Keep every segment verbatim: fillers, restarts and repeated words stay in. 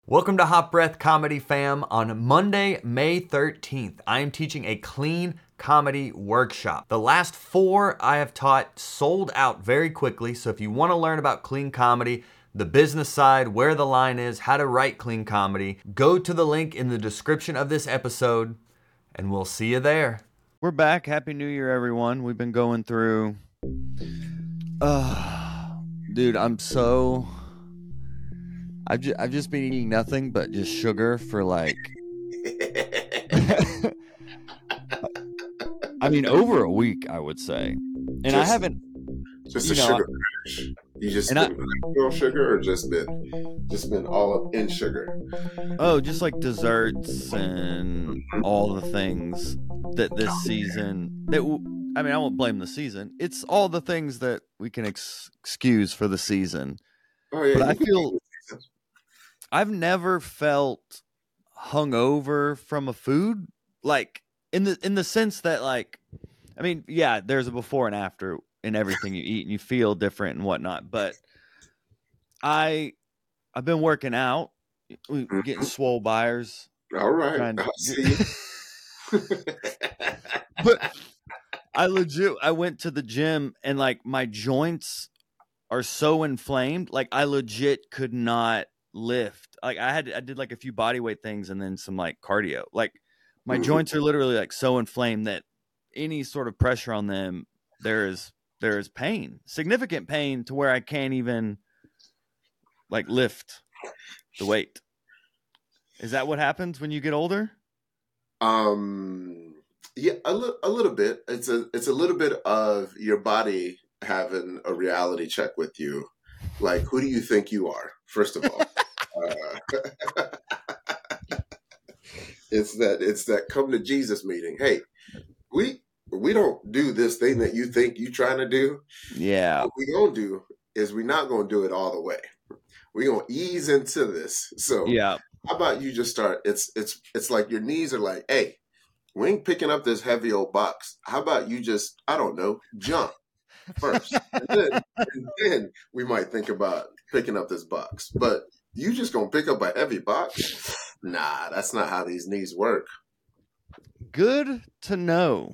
Welcome to Hot Breath Comedy Fam. On Monday, May thirteenth, I am teaching a clean comedy workshop. The last four I have taught sold out very quickly, so if you want to learn about clean comedy, the business side, where the line is, how to write clean comedy, go to the link in the description of this episode, and we'll see you there. We're back. Happy New Year, everyone. We've been going through... Uh, dude, I'm so... I've just, I've just been eating nothing but just sugar for like, I mean, over a week, I would say. And just, I haven't. Just a know, sugar crash. You just been real sugar or just been, just been all up in sugar? Oh, just like desserts and all the things that this season, that I mean, I won't blame the season. It's all the things that we can ex- excuse for the season. Oh, yeah. But I feel... I've never felt hungover from a food, like in the in the sense that, like, I mean, yeah, there's a before and after in everything you eat, and you feel different and whatnot. But I I've been working out, mm-hmm. getting swole buyers. All right, to, I'll see you. But I legit I went to the gym and like my joints are so inflamed, like I legit could not lift. Like I had I did like a few body weight things and then some like cardio. Like my mm-hmm. joints are literally like so inflamed that any sort of pressure on them, there is there is pain, significant pain, to where I can't even like lift the weight. Is that what happens when you get older? Um yeah, a little a little bit. It's a it's a little bit of your body having a reality check with you. Like, who do you think you are, first of all? uh, it's that it's that come to Jesus meeting. Hey, we we don't do this thing that you think you trying to do. Yeah. What we gonna do is we're not gonna do it all the way. We're gonna ease into this. So yeah. How about you just start? It's it's it's like your knees are like, hey, we ain't picking up this heavy old box. How about you just, I don't know, jump first, and then, and then we might think about picking up this box. But you just gonna pick up a heavy box? Nah, that's not how these knees work. Good to know.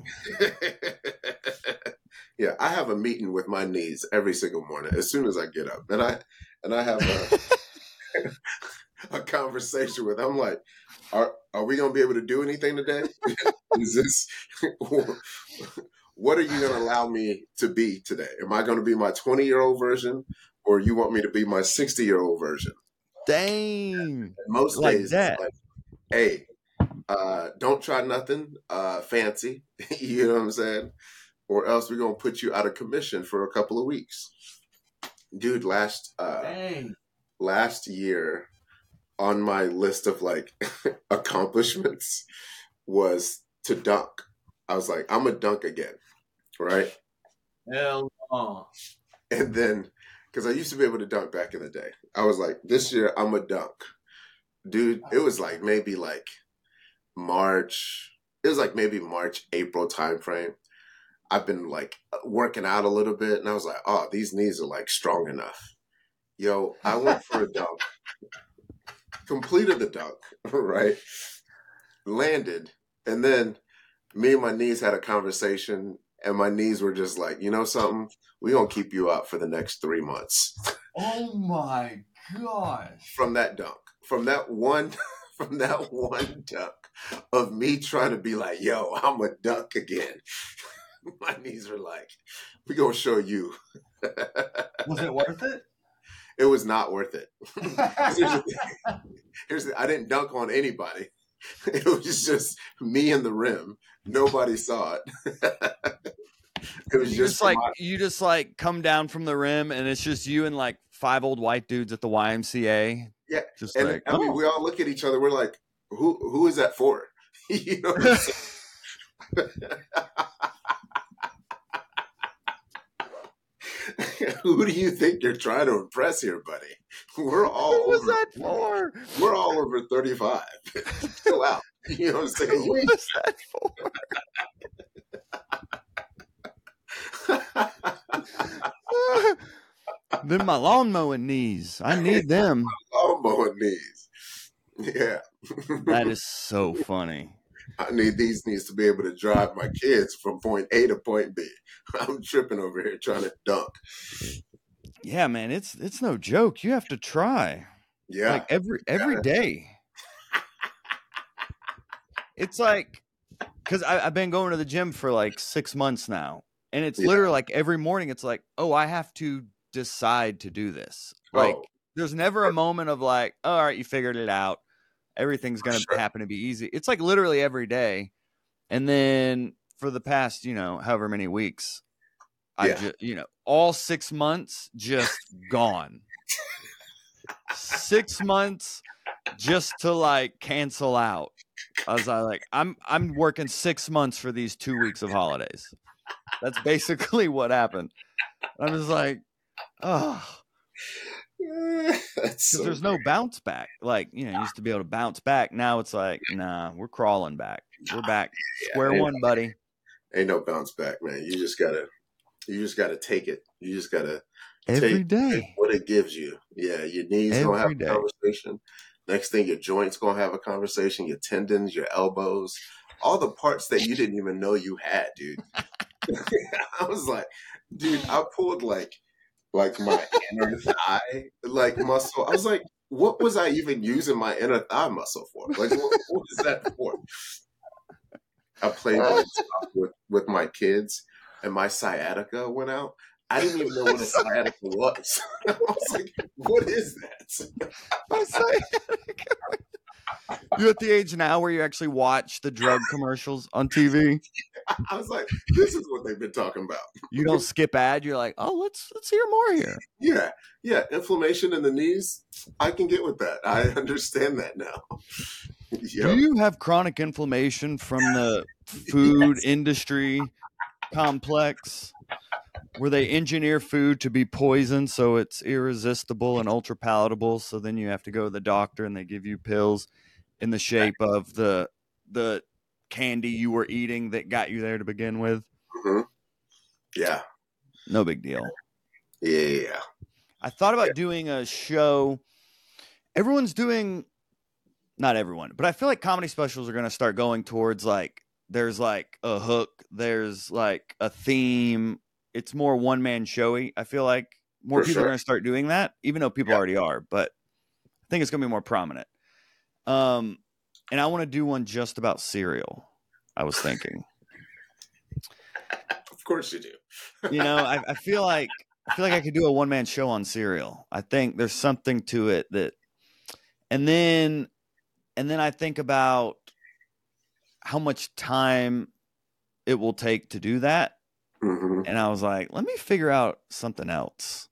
Yeah, I have a meeting with my knees every single morning as soon as I get up, and I and I have a, a conversation with. I'm like, are are we gonna be able to do anything today? Is this? What are you going to allow me to be today? Am I going to be my twenty-year-old version, or you want me to be my sixty-year-old version? Dang. And most like days, that. It's like, hey, uh, don't try nothing uh, fancy. You know what I'm saying? Or else we're going to put you out of commission for a couple of weeks. Dude, last uh, Dang. last year on my list of like accomplishments was to dunk. I was like, I'm a dunk again. Right? Hell no. And then, because I used to be able to dunk back in the day, I was like, this year I'm a dunk. Dude, it was like maybe like March. It was like maybe March, April timeframe. I've been like working out a little bit, and I was like, oh, these knees are like strong enough. Yo, I went for a dunk. Completed the dunk, right? Landed. And then me and my knees had a conversation. And my knees were just like, you know something? We're going to keep you out for the next three months. Oh, my gosh. From that dunk. From that one from that one dunk of me trying to be like, yo, I'm a dunk again. My knees were like, we're going to show you. Was it worth it? It was not worth it. Here's the thing. Here's the, I didn't dunk on anybody. It was just me and the rim. Nobody saw it. It was you just, just like my... you just like come down from the rim, and it's just you and like five old white dudes at the Y M C A. Yeah, just and like I oh. mean, we all look at each other. We're like, "Who? Who is that for?" You know. What I'm saying? Who do you think you're trying to impress here, buddy? We're all Who was over, that for? We're all over thirty-five. Chill out. You know what I'm saying? Who was that for? Then my lawn mowing knees. I need them. Lawn mowing knees. Yeah. That is so funny. I need these needs to be able to drive my kids from point A to point B. I'm tripping over here trying to dunk. Yeah, man, it's it's no joke. You have to try. Like Yeah. every every day. It's like because I've been going to the gym for like six months now. And it's Yeah. literally like every morning it's like, oh, I have to decide to do this. Like Oh, there's never a moment of like, oh, all right, you figured it out. Everything's for gonna sure. happen to be easy. It's like literally every day. And then for the past, you know, however many weeks, I Yeah. just, you know, all six months just gone. Six months just to like cancel out. I was like, I'm I'm working six months for these two weeks of holidays. That's basically what happened. I'm just like, oh, That's because so there's no great. bounce back. Like, you know, you used to be able to bounce back. Now it's like, nah, we're crawling back. We're back square Yeah, ain't, one, buddy. ain't no bounce back, man. You just gotta, you just gotta take it. You just gotta take, Every take day. what it gives you. Yeah, your knees gonna have Every a day. conversation. Next thing, your joints gonna have a conversation. Your tendons, your elbows, all the parts that you didn't even know you had, dude. I was like, dude, I pulled like, like my inner thigh, like muscle. I was like, what was I even using my inner thigh muscle for? Like, what, what was that for? I played like with with my kids, and my sciatica went out. I didn't even know what a sciatica was. I was like, "What is that?" My sciatica. You're at the age now where you actually watch the drug commercials on T V. I was like, "This is what they've been talking about." You don't skip ad. You're like, oh, let's let's hear more here. Yeah, yeah, inflammation in the knees. I can get with that. I understand that now. Yep. Do you have chronic inflammation from the food Yes. industry complex where they engineer food to be poison so it's irresistible and ultra palatable? So then you have to go to the doctor and they give you pills in the shape of the the candy you were eating that got you there to begin with. Mm-hmm. Yeah. No big deal. Yeah. I thought about Yeah. doing a show. Everyone's doing, not everyone, but I feel like comedy specials are going to start going towards like, there's like a hook, there's like a theme. It's more one man showy. I feel like more For people sure. are going to start doing that, even though people Yeah. already are, but I think it's going to be more prominent. Um, and I want to do one just about cereal. I was thinking, Of course you do. you know, I, I feel like, I feel like I could do a one man show on cereal. I think there's something to it that, and then, and then I think about how much time it will take to do that. Mm-hmm. And I was like, let me figure out something else.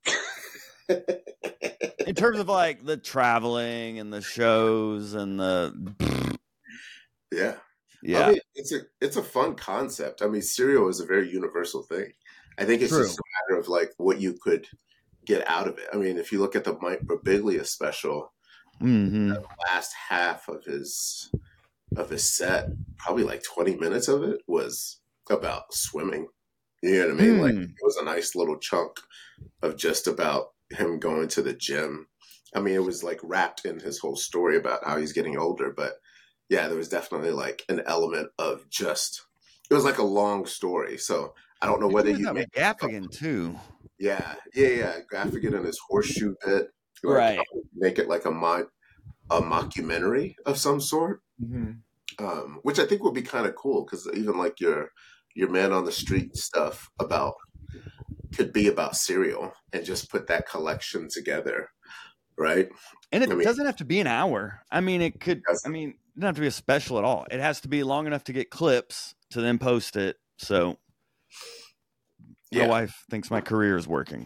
In terms of like the traveling and the shows and the Yeah. yeah. I mean, it's a it's a fun concept. I mean, cereal is a very universal thing. I think it's True. just a matter of like what you could get out of it. I mean, if you look at the Mike Birbiglia special, Mm-hmm. the last half of his of his set, probably like twenty minutes of it was about swimming. You know what I mean? Like Hmm. it was a nice little chunk of just about him going to the gym. I mean, it was like wrapped in his whole story about how he's getting older, but yeah, there was definitely like an element of just it was like a long story. So I don't know You whether did you that make with Gaffigan too. yeah, yeah, yeah, Gaffigan and his horseshoe bit, like Right. make it like a mo- a mockumentary of some sort, Mm-hmm. um, which I think would be kind of cool because even like your your man on the street stuff about could be about cereal and just put that collection together, right? And I it mean, doesn't have to be an hour. I mean, it could, that's, I mean, it doesn't have to be a special at all. It has to be long enough to get clips to then post it. So my yeah, wife thinks my career is working.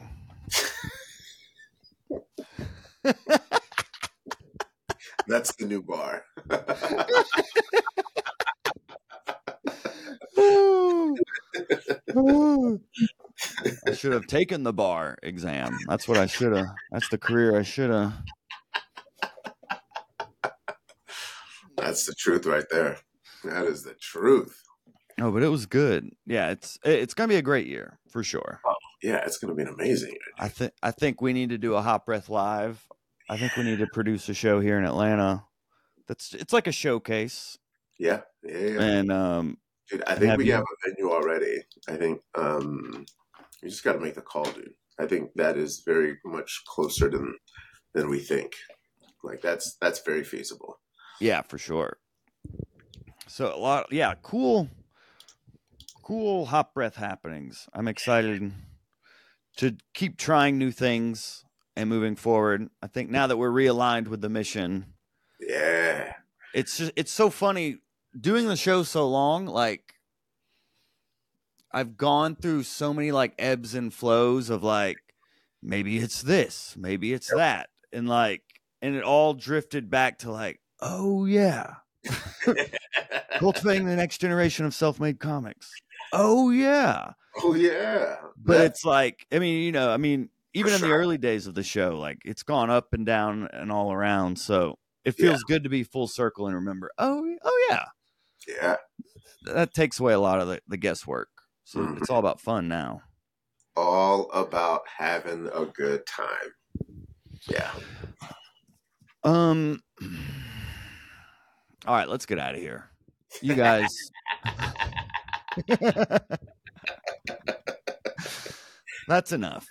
that's the new bar. I should have taken the bar exam. That's what I should have. That's the career I should have. That's the truth right there. That is the truth. Oh, but it was good. Yeah, it's it's gonna be a great year for sure. Oh, yeah, it's going to be an amazing year. I think I think we need to do a Hot Breath Live. I think we need to produce a show here in Atlanta. that's it's like a showcase. Yeah, yeah, yeah. And um, dude, I and think have we you? have a venue already. I think um, you just got to make the call, dude. I think that is very much closer than than we think. Like that's that's very feasible. Yeah, for sure. So a lot, yeah, cool, cool hot breath happenings. I'm excited to keep trying new things and moving forward. I think now that we're realigned with the mission, Yeah. it's just it's so funny doing the show so long. Like I've gone through so many like ebbs and flows of like maybe it's this, maybe it's that, and like and it all drifted back to like, oh yeah, cultivating the next generation of self-made comics. Oh yeah. Oh yeah. But That it's like, I mean, you know, I mean, for even in the sure. early days of the show, like it's gone up and down and all around. So it Yeah. feels good to be full circle and remember, oh, oh yeah, Yeah. that takes away a lot of the, the guesswork. So Mhm. it's all about fun now. All about having a good time. Yeah. Um, all right, let's get out of here. You guys. That's enough.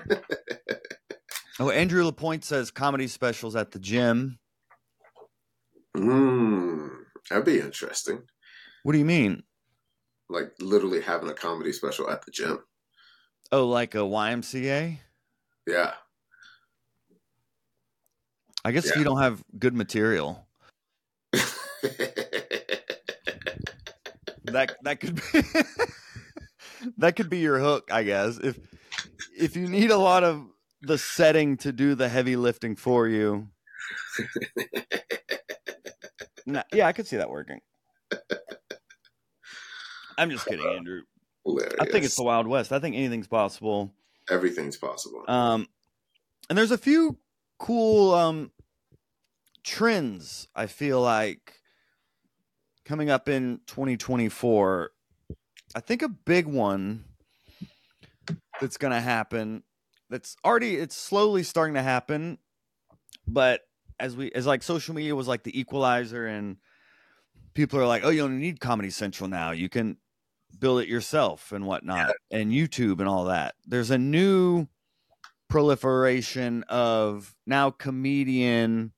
Oh, Andrew Lapointe says comedy specials at the gym. Mm, that'd be interesting. What do you mean? Like literally having a comedy special at the gym. Oh, like a Y M C A? Yeah. I guess Yeah. if you don't have good material, that that could be that could be your hook, I guess. If if you need a lot of the setting to do the heavy lifting for you. Nah, yeah, I could see that working. I'm just kidding, Andrew. Hilarious. I think it's the Wild West. I think anything's possible. Everything's possible. Um, and there's a few cool um trends I feel like coming up in twenty twenty-four. I think a big one that's going to happen, that's already, it's slowly starting to happen, but as we as like social media was like the equalizer and people are like, oh, you don't need Comedy Central now, you can build it yourself and whatnot, yeah. And YouTube and all that. There's a new proliferation of now comedian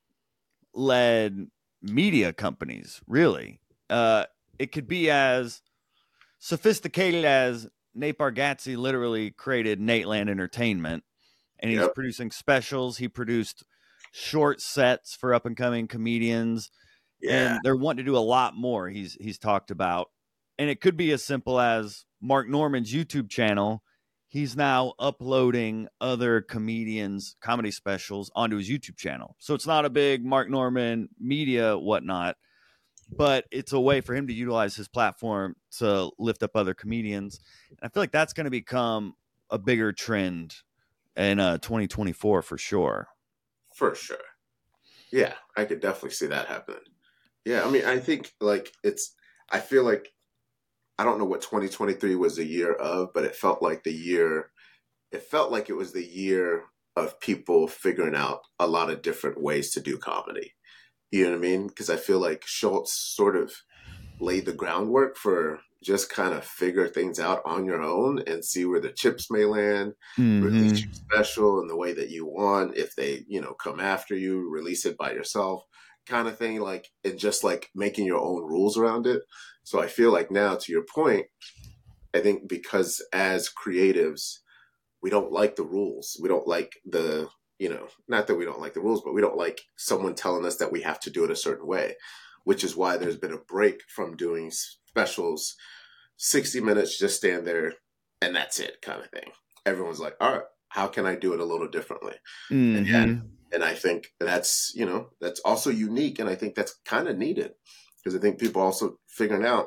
led media companies, really. Uh, it could be as sophisticated as Nate Bargatze literally created Nateland Entertainment, and he's yep. producing specials. He produced short sets for up and coming comedians, yeah. And they're wanting to do a lot more. He's he's talked about, and it could be as simple as Mark Norman's YouTube channel. He's now uploading other comedians' comedy specials onto his YouTube channel. So it's not a big Mark Norman media whatnot, but it's a way for him to utilize his platform to lift up other comedians. And I feel like that's going to become a bigger trend in uh, twenty twenty-four for sure. For sure. Yeah, I could definitely see that happening. Yeah, I mean, I think like it's, I feel like, I don't know what twenty twenty-three was the year of, but it felt like the year, it felt like it was the year of people figuring out a lot of different ways to do comedy. You know what I mean? Because I feel like Schulz sort of laid the groundwork for just kind of figure things out on your own and see where the chips may land, mm-hmm. release your special in the way that you want. If they, you know, come after you, release it by yourself kind of thing, like, and just like making your own rules around it. So I feel like now, to your point, I think because as creatives, we don't like the rules. We don't like the, you know, not that we don't like the rules, but we don't like someone telling us that we have to do it a certain way, which is why there's been a break from doing specials, sixty minutes, just stand there and that's it kind of thing. Everyone's like, all right, how can I do it a little differently? Mm-hmm. And, yeah, and I think that's, you know, that's also unique. And I think that's kind of needed because I think people also figuring out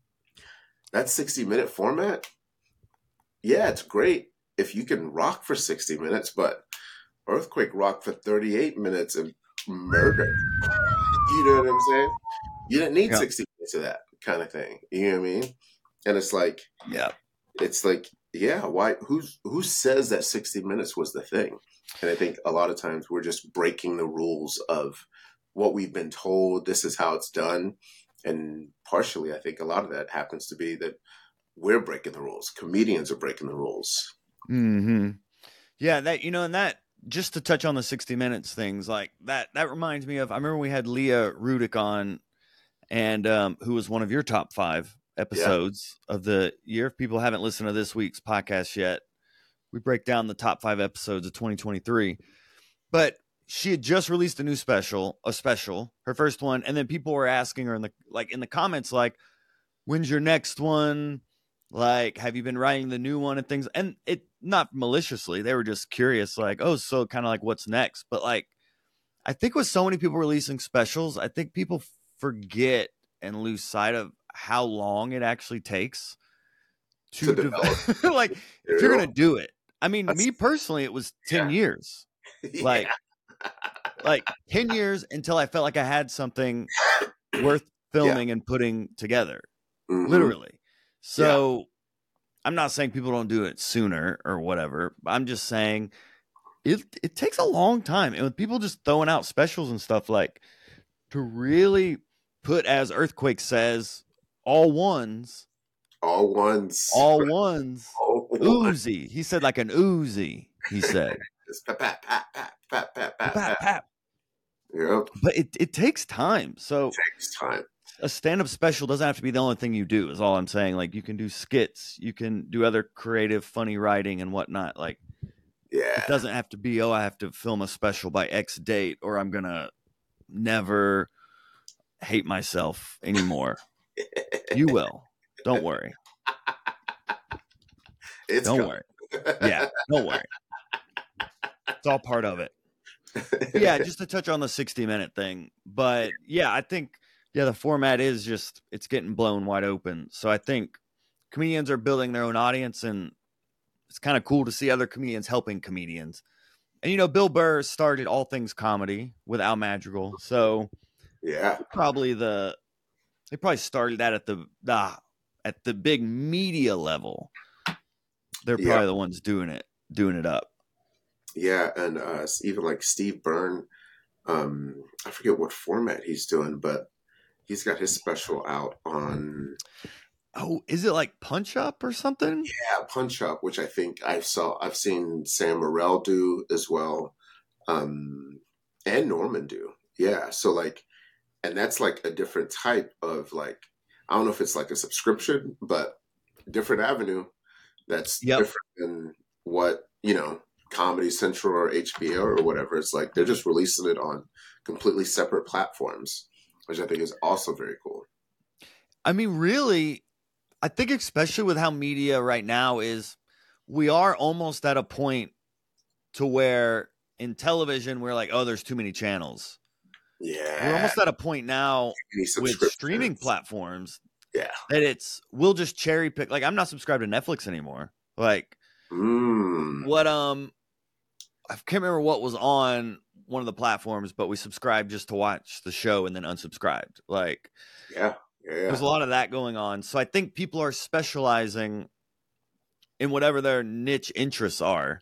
that sixty minute format. Yeah, it's great if you can rock for sixty minutes, but Earthquake rocked for thirty-eight minutes and murder. You know what I'm saying? You didn't need yeah. sixty minutes of that kind of thing. You know what I mean? And it's like, yeah, it's like, yeah, why, who's, who says that sixty minutes was the thing? And I think a lot of times we're just breaking the rules of what we've been told. This is how it's done. And partially, I think a lot of that happens to be that we're breaking the rules. Comedians are breaking the rules. Mm-hmm. Yeah, that, you know, and that, just to touch on the sixty minutes things, like that, that reminds me of, I remember we had Leah Rudick on, and um, who was one of your top five episodes yeah. of the year. If people haven't listened to this week's podcast yet, we break down the top five episodes of twenty twenty-three. But she had just released a new special, a special, her first one, and then people were asking her in the like in the comments, like, "When's your next one? Like, have you been writing the new one and things?" And it, not maliciously, they were just curious, like, "Oh, so kind of like what's next?" But like, I think with so many people releasing specials, I think people forget and lose sight of how long it actually takes to, to develop. Like, if you're gonna do it, I mean, That's, me personally, it was ten yeah. years. Yeah. Like, like ten years until I felt like I had something worth filming yeah. and putting together, mm-hmm. literally. So yeah. I'm not saying people don't do it sooner or whatever. I'm just saying it it takes a long time. And with people just throwing out specials and stuff, like, to really put, as Earthquake says, all ones. All ones. All ones. All ones. Uzi. He said like an Uzi, he said. Just pat, pat, pat, pat, pat, pat, pat, pat. pat. Yep. But it, it takes time. So it takes time. A stand-up special doesn't have to be the only thing you do, is all I'm saying. Like, you can do skits, you can do other creative, funny writing and whatnot. Like, yeah, it doesn't have to be, oh, I have to film a special by X date, or I'm gonna never hate myself anymore. You will. Don't worry. It's don't coming. worry. Yeah, don't worry. It's all part of it. Yeah, just to touch on the sixty minute thing. But yeah, I think, yeah, the format is just, it's getting blown wide open. So I think comedians are building their own audience, and it's kind of cool to see other comedians helping comedians. And, you know, Bill Burr started All Things Comedy with Al Madrigal. So yeah, probably the, they probably started that at the, the at the big media level. They're probably yeah. the ones doing it, doing it up. Yeah, and uh, even like Steve Byrne, um, I forget what format he's doing, but he's got his special out on. Oh, is it like Punch Up or something? Yeah, Punch Up, which I think I saw. I've seen Sam Morril do as well, um, and Norman do. Yeah, so like, and that's like a different type of, like, I don't know if it's like a subscription, but different avenue. That's yep. different than what, you know, Comedy Central or H B O or whatever. It's like they're just releasing it on completely separate platforms, which I think is also very cool. I mean, really, I think especially with how media right now is, we are almost at a point to where in television, we're like, oh, there's too many channels. Yeah. We're almost at a point now with streaming platforms. Yeah. That it's, we'll just cherry pick. Like, I'm not subscribed to Netflix anymore. Like, mm. what, um, I can't remember what was on one of the platforms, but we subscribed just to watch the show and then unsubscribed. Like, yeah. Yeah, yeah. There's a lot of that going on. So I think people are specializing in whatever their niche interests are.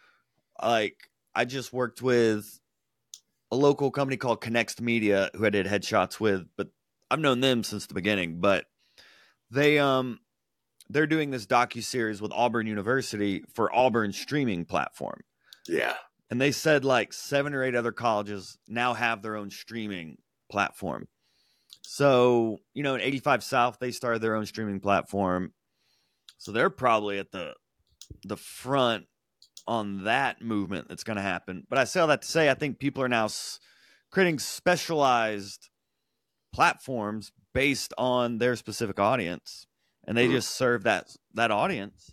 Like, I just worked with a local company called Connect Media, who I did headshots with, but I've known them since the beginning. But they um they're doing this docuseries with Auburn University for Auburn's streaming platform. Yeah. And they said like seven or eight other colleges now have their own streaming platform. So, you know, in eighty-five South, they started their own streaming platform. So they're probably at the the front on that movement that's going to happen. But I say all that to say, I think people are now s- creating specialized platforms based on their specific audience. And they just serve that that audience.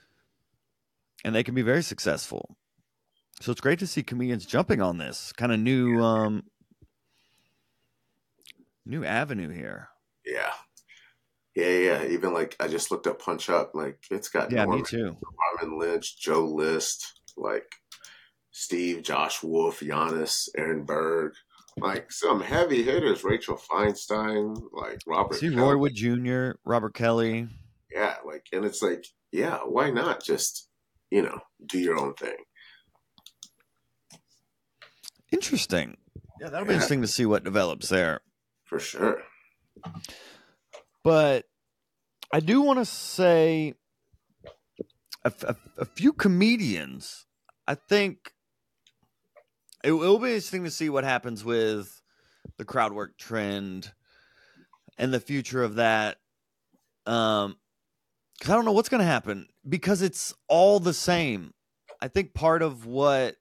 And they can be very successful. So it's great to see comedians jumping on this kind of new um, new avenue here. Yeah. Yeah, yeah. Even like, I just looked up Punch Up. Like, it's got yeah, Norman, me too. Norman Lynch, Joe List, like Steve, Josh Wolf, Giannis, Aaron Berg. Like, some heavy hitters. Rachel Feinstein, like Robert See Kelly. Roy Wood Junior, Robert Kelly. Yeah, like, and it's like, yeah, why not just, you know, do your own thing? Interesting. Yeah, that'll be interesting to see what develops there. For sure. But I do want to say a, a, a few comedians, I think it will be interesting to see what happens with the crowd work trend and the future of that. Um, because I don't know what's going to happen because it's all the same. I think part of what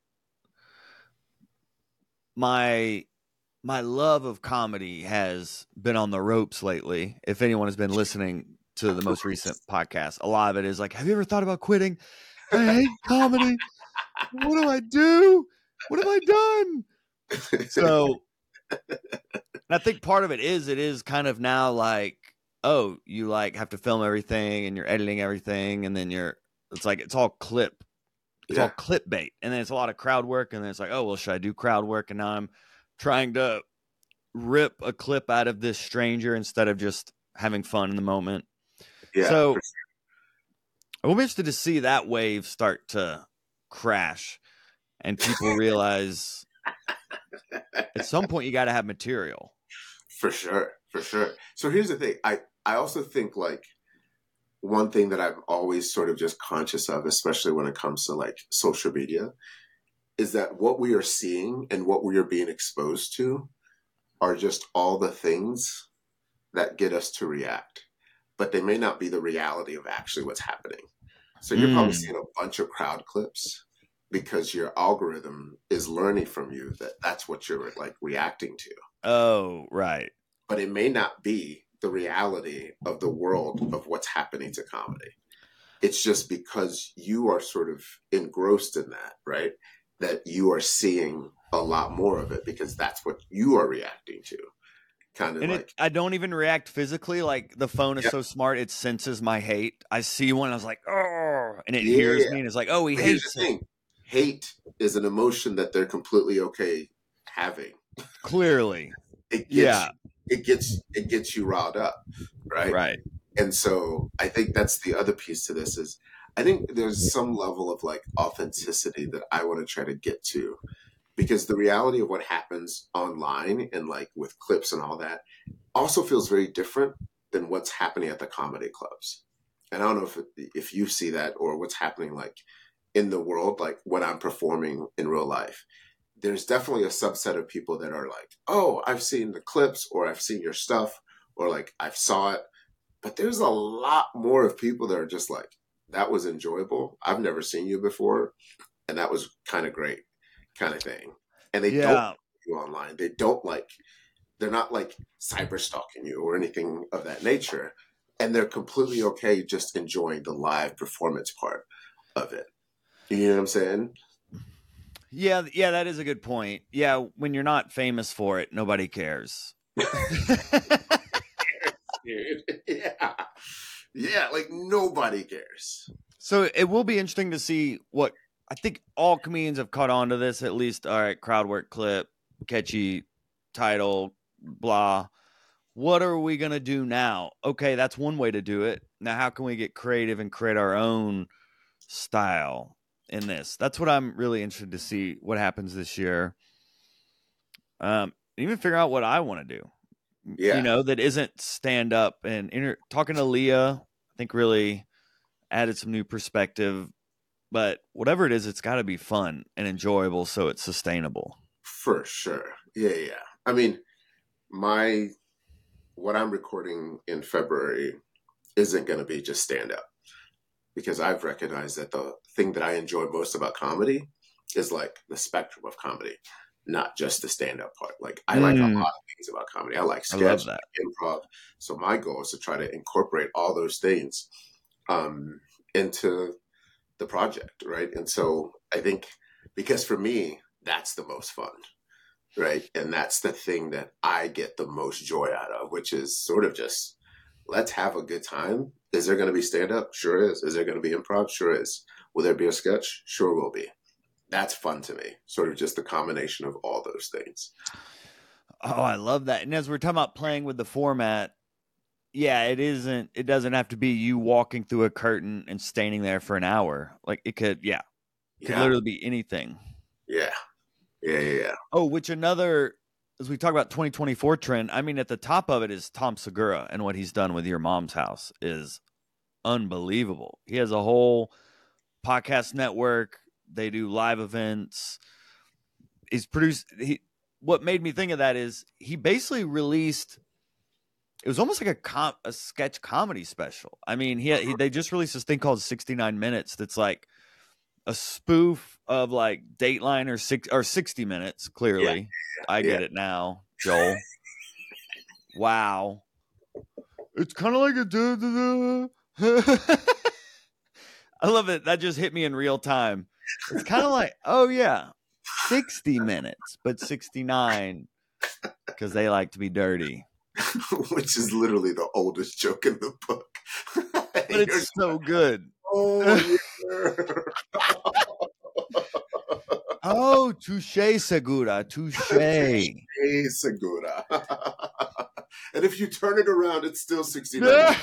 my my love of comedy has been on the ropes lately. If anyone has been listening to the most recent podcast, a lot of it is like, have you ever thought about quitting? I hate comedy. What do I do? What have I done? So I think part of it is, it is kind of now like, oh, you like have to film everything and you're editing everything. And then you're, it's like, it's all clip. It's yeah. all clickbait. And then it's a lot of crowd work. And then it's like, oh, well, should I do crowd work? And now I'm trying to rip a clip out of this stranger instead of just having fun in the moment. Yeah. So sure. I'm interested to see that wave start to crash and people realize at some point you got to have material. For sure. For sure. So here's the thing. I, I also think like one thing that I'm always sort of just conscious of, especially when it comes to like social media, is that what we are seeing and what we are being exposed to are just all the things that get us to react, but they may not be the reality of actually what's happening. So you're mm. probably seeing a bunch of crowd clips because your algorithm is learning from you that that's what you're like reacting to. Oh, right. But it may not be the reality of the world of what's happening to comedy. It's just because you are sort of engrossed in that, right? That you are seeing a lot more of it because that's what you are reacting to. Kind of and like it, I don't even react physically. Like the phone is yep. so smart, it senses my hate. I see one, I was like, oh, and it yeah. hears me and it's like, oh, he but hates it. Thing. Hate is an emotion that they're completely okay having. Clearly. It gets, yeah. It gets it gets you riled up, right? Right. And so I think that's the other piece to this is I think there's some level of like authenticity that I want to try to get to, because the reality of what happens online and like with clips and all that also feels very different than what's happening at the comedy clubs. And I don't know if if you see that or what's happening like in the world, like when I'm performing in real life. There's definitely a subset of people that are like, oh, I've seen the clips or I've seen your stuff or like I've saw it. But there's a lot more of people that are just like, that was enjoyable. I've never seen you before. And that was kind of great kind of thing. And they yeah. don't like you online. They don't like, they're not like cyber stalking you or anything of that nature. And they're completely okay just enjoying the live performance part of it. You know what I'm saying? Yeah, yeah, that is a good point. Yeah, when you're not famous for it, nobody cares. Dude. Yeah. Yeah, like nobody cares. So it will be interesting to see what I think all comedians have caught on to this, at least. All right, crowd work clip, catchy title, blah. What are we going to do now? Okay, that's one way to do it. Now, how can we get creative and create our own style in this? That's what I'm really interested to see what happens this year. Um, even figure out what I want to do. Yeah. You know, that isn't stand up and inter- talking to Leah, I think really added some new perspective, but whatever it is, it's got to be fun and enjoyable. So it's sustainable. For sure. Yeah. Yeah. I mean, my, what I'm recording in February isn't going to be just stand up. Because I've recognized that the thing that I enjoy most about comedy is like the spectrum of comedy, not just the stand-up part. Like I mm. like a lot of things about comedy. I like sketch, I like improv. So my goal is to try to incorporate all those things um, into the project, right? And so I think because for me, that's the most fun, right? And that's the thing that I get the most joy out of, which is sort of just let's have a good time. Is there going to be stand-up? Sure is. Is there going to be improv? Sure is. Will there be a sketch? Sure will be. That's fun to me. Sort of just the combination of all those things. Oh, I love that. And as we're talking about playing with the format, yeah, it isn't, it doesn't have to be you walking through a curtain and standing there for an hour. Like it could, yeah, it could yeah. literally be anything. Yeah. Yeah, yeah, yeah. Oh, which another as we talk about twenty twenty-four trend, I mean, at the top of it is Tom Segura, and what he's done with Your Mom's House is unbelievable. He has a whole podcast network. They do live events. He's produced. He, what made me think of that is he basically released. It was almost like a com, a sketch comedy special. I mean, he, he they just released this thing called sixty-nine minutes. That's like a spoof of like Dateline or six or sixty minutes. Clearly, yeah, yeah, I get yeah. it now, Joel. Wow, it's kind of like a. Da, da, da. I love it. That just hit me in real time. It's kind of like, oh yeah, sixty minutes, but sixty-nine because they like to be dirty. Which is literally the oldest joke in the book. But it's so good. Oh, yeah. Oh, touche, Segura, touche. Touche, Segura. And if you turn it around, it's still sixty-nine.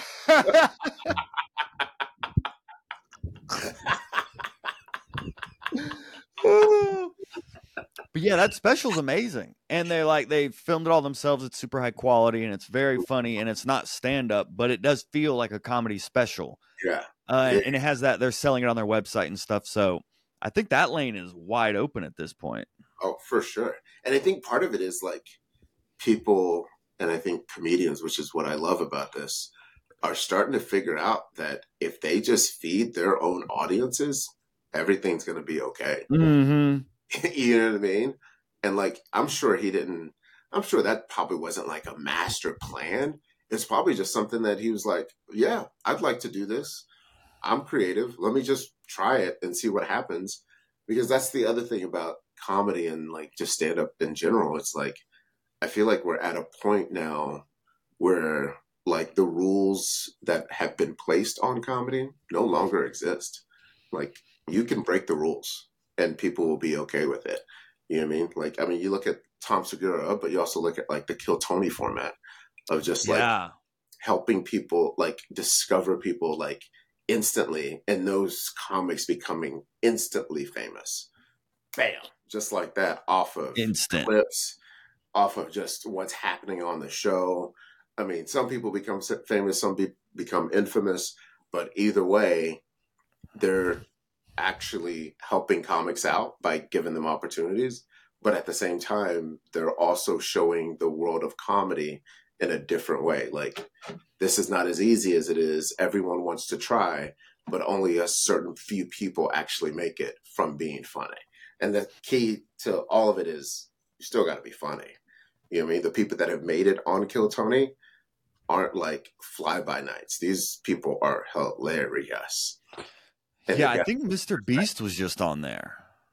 But yeah, that special's amazing, and they like they filmed it all themselves. It's super high quality, and it's very funny, and it's not stand up, but it does feel like a comedy special. Yeah, uh, yeah. And, and it has that they're selling it on their website and stuff. So I think that lane is wide open at this point. Oh, for sure. And I think part of it is like people, and I think comedians, which is what I love about this, are starting to figure out that if they just feed their own audiences, everything's going to be okay. Mm-hmm. You know what I mean? And like, I'm sure he didn't, I'm sure that probably wasn't like a master plan. It's probably just something that he was like, yeah, I'd like to do this. I'm creative. Let me just try it and see what happens. Because that's the other thing about comedy and like just stand up in general. It's like, I feel like we're at a point now where like the rules that have been placed on comedy no longer exist. Like you can break the rules and people will be okay with it. You know what I mean? Like, I mean, you look at Tom Segura, but you also look at like the Kill Tony format of just like yeah. helping people like discover people like instantly, and those comics becoming instantly famous. Bam. Just like that, off of instant clips, off of just what's happening on the show. I mean, some people become famous, some be- become infamous, but either way, they're actually helping comics out by giving them opportunities. But at the same time, they're also showing the world of comedy in a different way. Like, this is not as easy as it is. Everyone wants to try, but only a certain few people actually make it from being funny. And the key to all of it is you still got to be funny. You know what I mean? The people that have made it on Kill Tony aren't like fly-by-nights. These people are hilarious. And yeah, got- I think Mister Beast was just on there.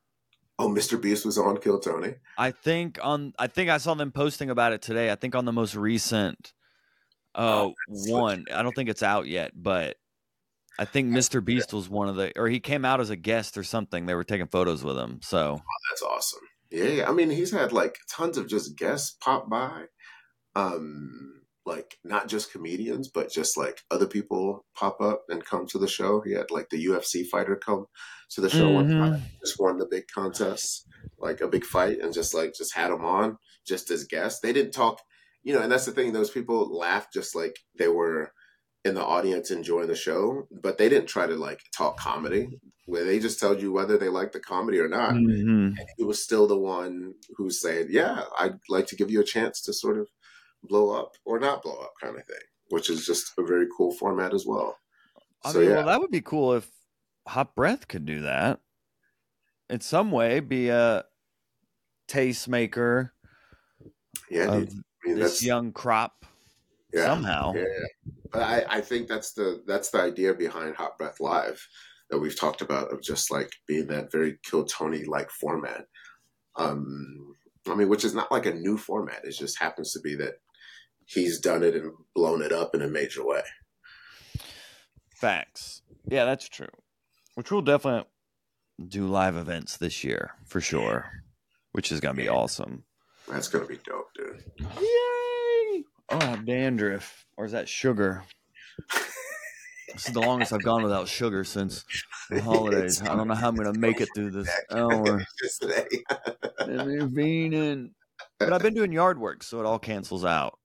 Oh, Mister Beast was on Kill Tony? I think on. I think I saw them posting about it today. I think on the most recent uh, oh, one. I don't think it's out yet, but I think Mister Beast was one of the, or he came out as a guest or something. They were taking photos with him. So oh, that's awesome. Yeah, I mean, he's had like tons of just guests pop by. Um, like not just comedians, but just like other people pop up and come to the show. He had like the U F C fighter come to the show mm-hmm. one time, just won the big contest, like a big fight, and just like just had him on just as guests. They didn't talk, you know, and that's the thing. Those people laughed just like they were in the audience enjoying the show, but they didn't try to like talk comedy. Where they just told you whether they liked the comedy or not. Mm-hmm. And he was still the one who said, "Yeah, I'd like to give you a chance to sort of blow up or not blow up," kind of thing, which is just a very cool format as well. I so, mean, yeah. well, that would be cool if Hot Breath could do that in some way, be a tastemaker yeah, of dude. I mean, this that's, young crop yeah, somehow. Yeah, but I, I think that's the that's the idea behind Hot Breath Live that we've talked about, of just like being that very Kill Tony like format. Um, I mean, which is not like a new format. It just happens to be that he's done it and blown it up in a major way. Facts. Yeah, that's true. Which we'll definitely do live events this year for sure, which is going to be awesome. That's going to be dope, dude. Yay! Oh, I have dandruff. Or is that sugar? This is the longest I've gone without sugar since the holidays. I don't know how I'm going to make it through this hour. Just today. Intervening. But I've been doing yard work, so it all cancels out.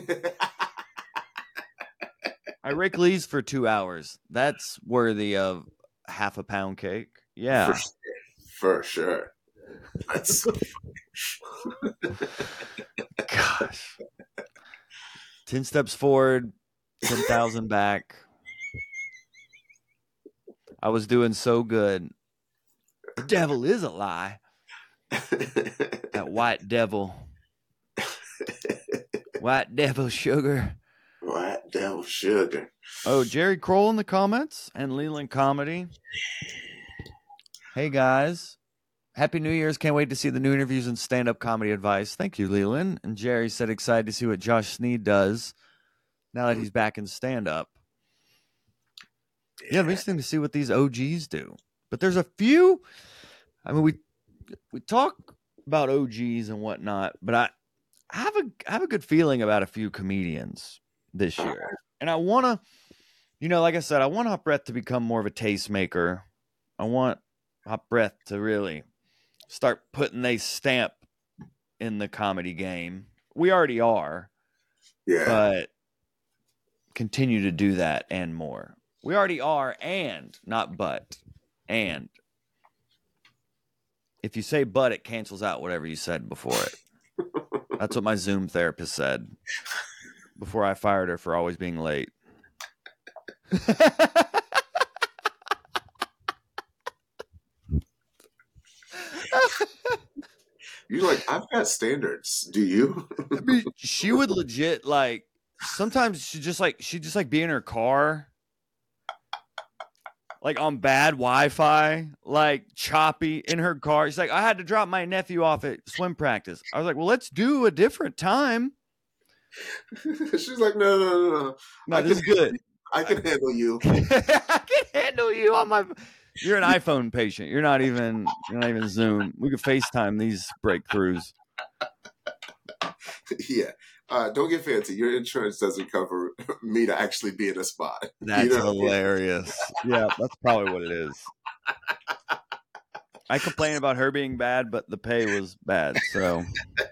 I rake leaves for two hours. That's worthy of half a pound cake. Yeah. For sure. For sure. That's so Gosh. ten steps forward, ten thousand back. I was doing so good. The devil is a lie. That white devil. White devil sugar. White devil sugar. Oh, Jerry Kroll in the comments and Leland Comedy. Hey, guys. Happy New Year's. Can't wait to see the new interviews and stand-up comedy advice. Thank you, Leland. And Jerry said excited to see what Josh Sneed does now that he's back in stand-up. Yeah, it'll be interesting to see what these O Gs do. But there's a few. I mean, we we talk about O Gs and whatnot, but I, I have a I have a good feeling about a few comedians this year, and I want to, you know, like I said, I want Hot Breath to become more of a tastemaker. I want Hot Breath to really start putting a stamp in the comedy game. We already are, Yeah. but continue to do that and more. We already are, and not but, and. If you say but, it cancels out whatever you said before it. That's what my Zoom therapist said before I fired her for always being late. You're like, I've got standards. Do you? I mean, she would legit, like, sometimes she just like, she just like be in her car, like on bad Wi-Fi, like choppy in her car. She's like, I had to drop my nephew off at swim practice. I was like, well, let's do a different time. She's like, no, no, no, no. No, I this can, is good. I can handle you. I can handle you on my. You're an iPhone patient. You're not even. You're not even Zoom. We could FaceTime these breakthroughs. Yeah. Uh, don't get fancy. Your insurance doesn't cover me to actually be in a spot. That's You know? hilarious. Yeah, that's probably what it is. I complain about her being bad, but the pay was bad. So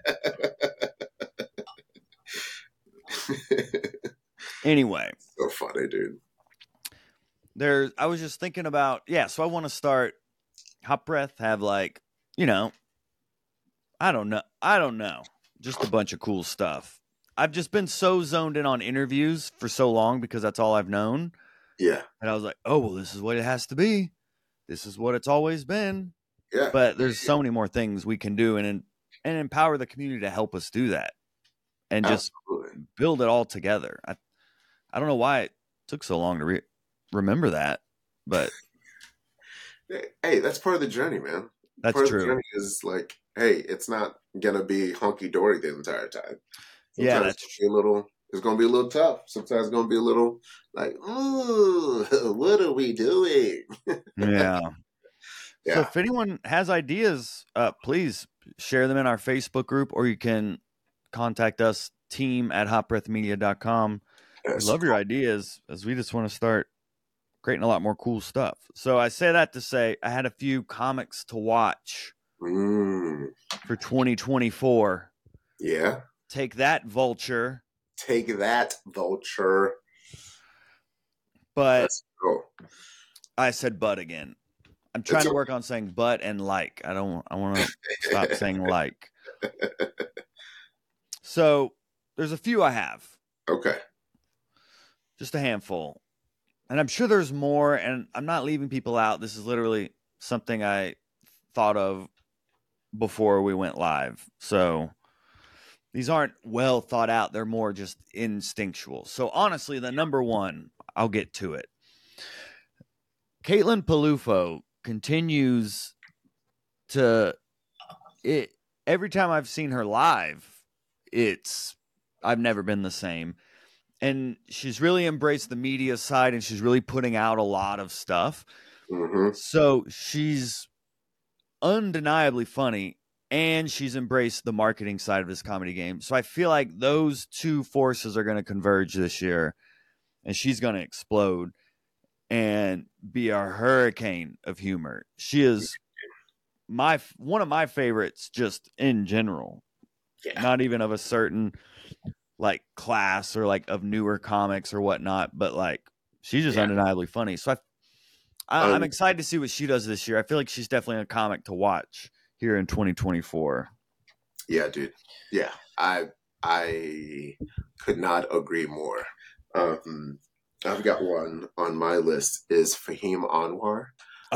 anyway, so funny, dude. There's. I was just thinking about. Yeah, so I want to start Hot Breath. Have like, you know, I don't know. I don't know. Just a bunch of cool stuff. I've just been so zoned in on interviews for so long because that's all I've known. Yeah. And I was like, oh, well, this is what it has to be. This is what it's always been. Yeah. But there's so many more things we can do and and empower the community to help us do that and just Absolutely. build it all together. I I don't know why it took so long to re- remember that, but hey, that's part of the journey, man. that's part true. Of the journey is like, hey, it's not gonna be hunky dory the entire time. Sometimes Yeah, that's it's a little. It's gonna be a little tough. Sometimes it's gonna be a little like, ooh, what are we doing? Yeah. Yeah. So if anyone has ideas, uh, please share them in our Facebook group, or you can contact us, team at hot breath media dot com. Yes. We love your ideas, as we just want to start creating a lot more cool stuff. So I say that to say I had a few comics to watch Mm. for twenty twenty-four. Yeah. Take that, Vulture. Take that, Vulture. But Let's go. I said but again. I'm trying It's to okay. work on saying but and like. I don't. I want to stop saying like. So there's a few I have. Okay. Just a handful. And I'm sure there's more, and I'm not leaving people out. This is literally something I thought of before we went live. So these aren't well thought out. They're more just instinctual. So honestly, the number one, I'll get to it. Caitlin Palufo continues to it every time I've seen her live, it's I've never been the same. And she's really embraced the media side, and she's really putting out a lot of stuff. Mm-hmm. So she's undeniably funny, and she's embraced the marketing side of this comedy game. So I feel like those two forces are going to converge this year, and she's going to explode and be a hurricane of humor. She is my one of my favorites just in general. Yeah. not even of a certain like class or like of newer comics or whatnot, but like she's just Yeah. undeniably funny. So I, I, I'm Um, excited to see what she does this year. I feel like she's definitely a comic to watch here in twenty twenty-four. yeah, dude. Yeah. I I could not agree more. Um, I've got one on my list is Fahim Anwar.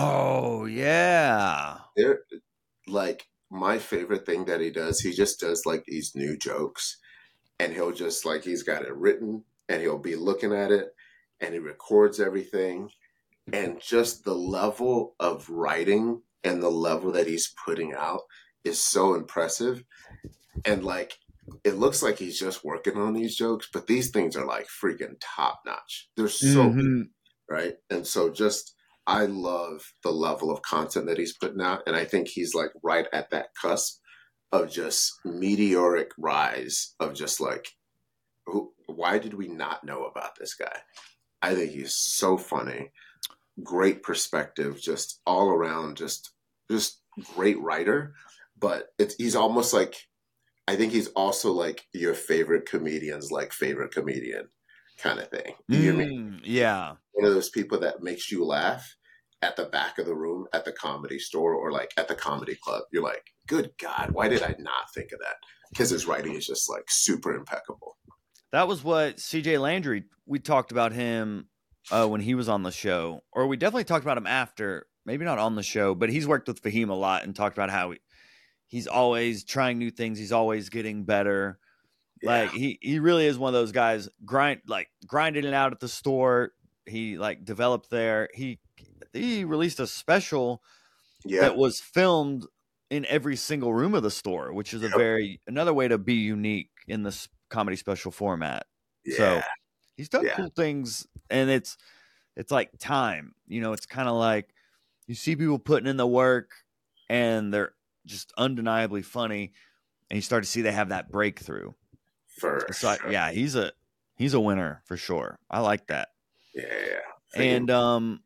Oh yeah. They're like my favorite thing that he does. He just does like these new jokes, and he'll just like he's got it written, and he'll be looking at it, and he records everything, and just the level of writing and the level that he's putting out is so impressive. And like it looks like he's just working on these jokes, but these things are like freaking top notch. They're so Mm-hmm. right. And so just I love the level of content that he's putting out, and I think he's like right at that cusp of just meteoric rise of just like who, why did we not know about this guy? I think he's so funny, great perspective, just all around, just just great writer. But it's he's almost like I think he's also like your favorite comedian's like favorite comedian kind of thing. You hear me? Mm, yeah. One of those people that makes you laugh at the back of the room at the comedy store or like at the comedy club. You're like, good God, why did I not think of that? Because his writing is just like super impeccable. That was what C J Landry, we talked about him uh, when he was on the show, or we definitely talked about him after, maybe not on the show, but he's worked with Fahim a lot and talked about how he, he's always trying new things. He's always getting better. Yeah. Like he, he really is one of those guys grind, like grinding it out at the store. He like developed there. He, he released a special Yeah. that was filmed in every single room of the store, which is a Yep. very, another way to be unique in this comedy special format. Yeah. So he's done Yeah. cool things, and it's it's like time. You know, it's kind of like you see people putting in the work, and they're just undeniably funny, and you start to see they have that breakthrough. For So sure. yeah, he's a he's a winner for sure. I like that. Yeah. And um,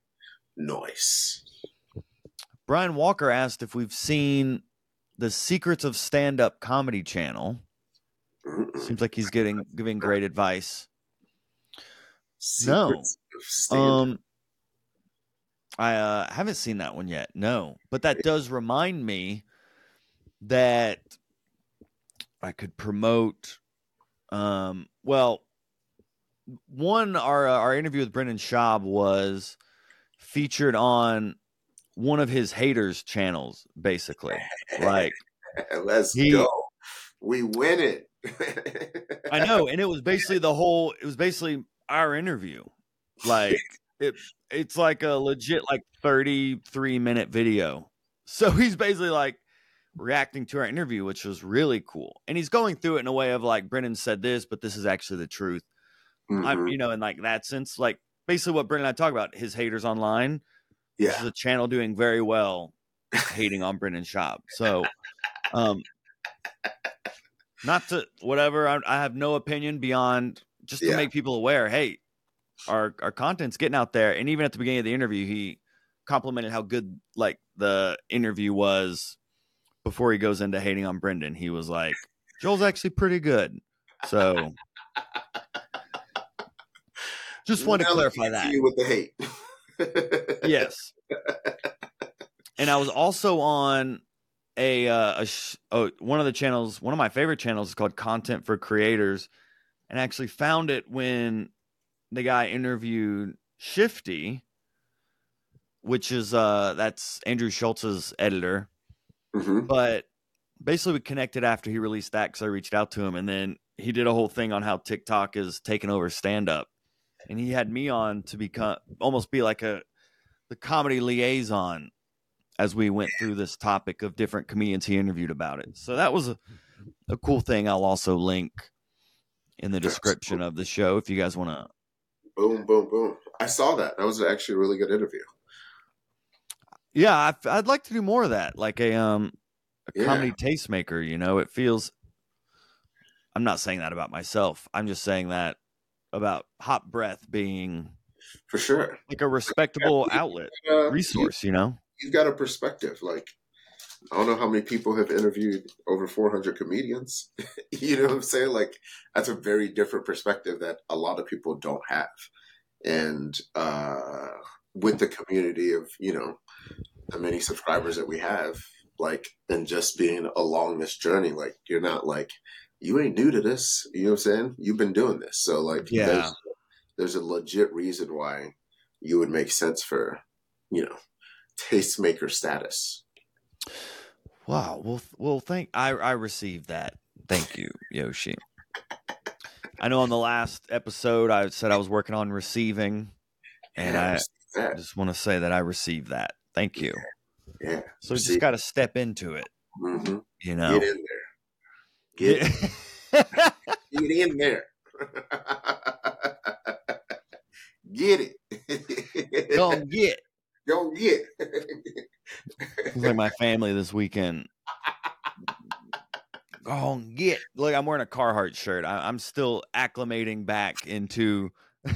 Nice. Brian Walker asked if we've seen the Secrets of Stand-Up Comedy channel. Mm-mm. Seems like he's getting giving great advice. Secrets No. of stand-up. Um, I uh, haven't seen that one yet. No, but that does remind me that I could promote. Um, well, one our uh, our interview with Brendan Schaub was featured on one of his haters' channels, basically. Like, let's he, go. We win it. I know, and it was basically the whole. It was basically our interview. Like it, it's like a legit like thirty-three minute video. So he's basically like reacting to our interview, which was really cool. And he's going through it in a way of like, Brendan said this, but this is actually the truth. Mhm. I'm, you know, in like that sense, like basically what Brendan and I talk about, his haters online. Yeah. This is a channel doing very well, hating on Brendan Schaub. So, um, not to whatever. I, I have no opinion beyond just to Yeah. make people aware. Hey, our our content's getting out there. And even at the beginning of the interview, he complimented how good like the interview was before he goes into hating on Brendan. He was like, Joel's actually pretty good. So just want to Now clarify you that. see with the hate. Yes. And I was also on a, uh, a sh- oh, one of the channels, one of my favorite channels is called Content for Creators, and I actually found it when the guy interviewed Shifty, which is uh that's Andrew Schultz's editor. Mhm. But basically we connected after he released that because I reached out to him, and then he did a whole thing on how TikTok is taking over stand-up, and he had me on to become almost be like a the comedy liaison as we went through this topic of different comedians he interviewed about it. So that was a, a cool thing. I'll also link in the description of the show if you guys want to. Boom, boom, boom. I saw that. That was actually a really good interview. Yeah, I, I'd like to do more of that, like a um a Yeah. comedy tastemaker. You know, it feels. I'm not saying that about myself. I'm just saying that about Hot Breath being For sure. like a respectable outlet Uh, resource. You know. You've got a perspective. Like I don't know how many people have interviewed over four hundred comedians. You know what I'm saying? Like, that's a very different perspective that a lot of people don't have. And uh, with the community of, you know, the many subscribers that we have, like, and just being along this journey, like, you're not like, you ain't new to this. You know what I'm saying? You've been doing this. So, like, Yeah. there's, there's a legit reason why you would make sense for, you know, tastemaker status. Wow. Well, well, thank I I received that. Thank you, Yoshi. I know on the last episode I said I was working on receiving, and Yeah, I just want to say that I received that. Thank you. Yeah. yeah. So you just got to step into it. Mm-hmm. You know, get in there. Get, get in there. Get it. Go and get. Go get. It's like my family this weekend. Go and get. Look, I'm wearing a Carhartt shirt. I, I'm still acclimating back into.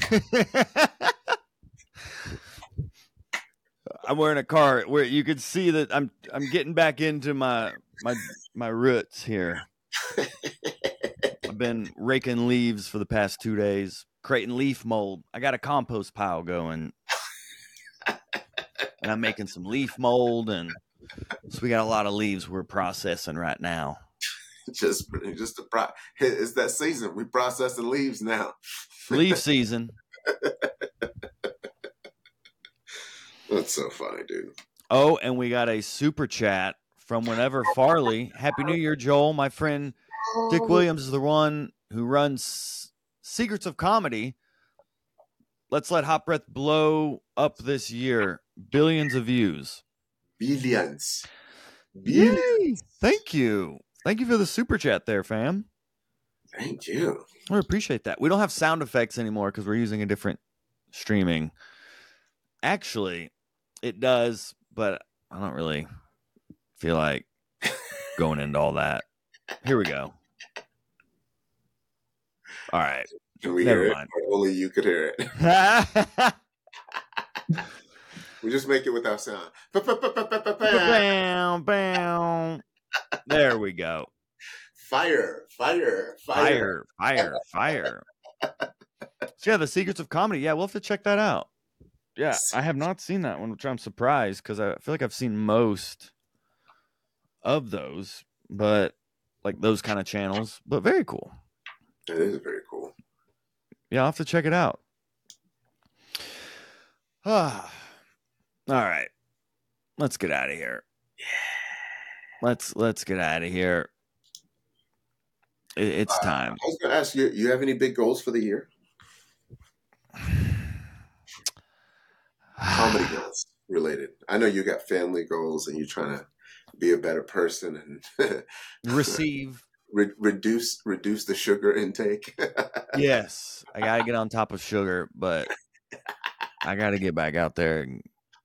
I'm wearing a car where you could see that I'm I'm getting back into my my my roots here. I've been raking leaves for the past two days, creating leaf mold. I got a compost pile going, and I'm making some leaf mold, and so we got a lot of leaves we're processing right now. Just just to pro- it's that season. We processing leaves now. Leaf season. That's so funny, dude. Oh, and we got a super chat from Whenever Farley. Happy New Year, Joel. My friend Dick Williams is the one who runs Secrets of Comedy. Let's let Hot Breath blow up this year. Billions of views. Billions. Billions. Yay. Thank you. Thank you for the super chat there, fam. Thank you. I appreciate that. We don't have sound effects anymore because we're using a different streaming. Actually, it does, but I don't really feel like going into all that. Here we go. All right. Can we Never hear mind. it? Or only you could hear it. We just make it without sound. Bam, bam. There we go. Fire, fire, fire, fire, fire, fire. So yeah, the Secrets of Comedy. Yeah, we'll have to check that out. Yeah, I have not seen that one, which I'm surprised because I feel like I've seen most of those, but like those kind of channels. But very cool. It is very cool. Yeah, I'll have to check it out. Ah, all right. Let's get out of here. Let's let's get out of here. It, it's Uh, time. I was going to ask you, you have any big goals for the year? Comedy goals related. I know you got family goals and you're trying to be a better person and receive re- reduce reduce the sugar intake. Yes, I gotta get on top of sugar, but I gotta get back out there and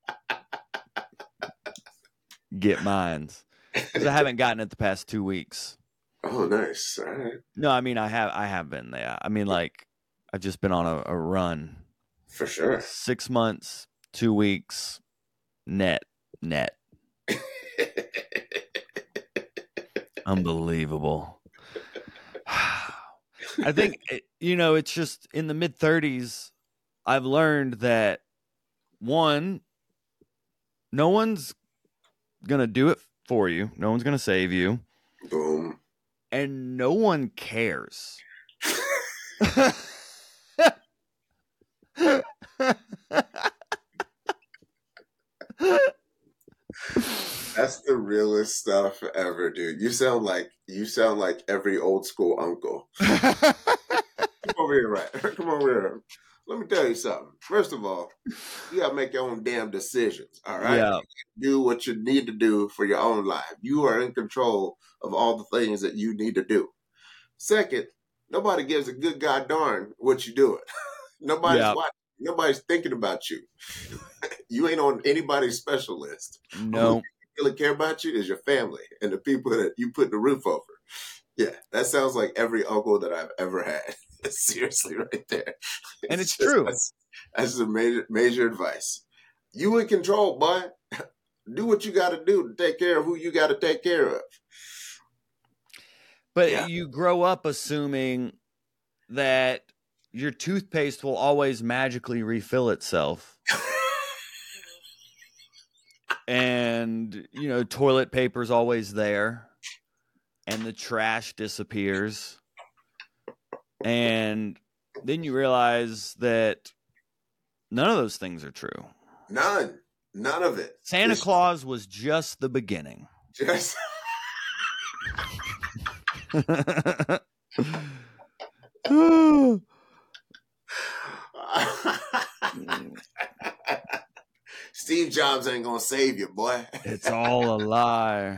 get mines because I haven't gotten it the past two weeks. Oh, nice. All right. No, I mean I have I have been there. I mean, like I've just been on a, a run for sure. Six months. Two weeks, net, net. Unbelievable. I think, you know, it's just in the mid thirties, I've learned that, one, no one's going to do it for you. No one's going to save you. Boom. And no one cares. That's the realest stuff ever, dude. You sound like you sound like every old school uncle. Come over here, right? Come over here. Let me tell you something. First of all, you gotta make your own damn decisions. All right. Yeah. Do what you need to do for your own life. You are in control of all the things that you need to do. Second, nobody gives a good god darn what you're doing. Nobody's Yeah. watching. Nobody's thinking about you. You ain't on anybody's special list. No. Who really care about you is your family and the people that you put the roof over. Yeah, that sounds like every uncle that I've ever had. Seriously, right there. And it's just, true. That's, that's a major, major advice. You in control, boy. do what you got to do to take care of who you got to take care of. But Yeah. you grow up assuming that your toothpaste will always magically refill itself. And, you know, toilet paper's always there. And the trash disappears. And then you realize that none of those things are true. None. None of it. Santa It's Claus was just the beginning. just Steve Jobs ain't gonna save you, boy. It's all a lie.